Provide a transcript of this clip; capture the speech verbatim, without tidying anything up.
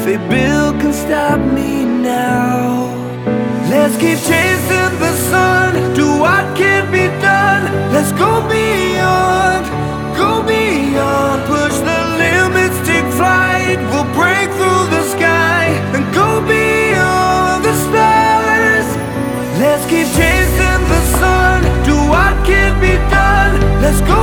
they build can stop me now. Let's keep chasing the sun, do what can be done. Let's go beyond, go beyond. Push the limits, take flight. We'll break through the sky and go beyond the stars. Let's keep chasing the sun, do what can be done. Let's go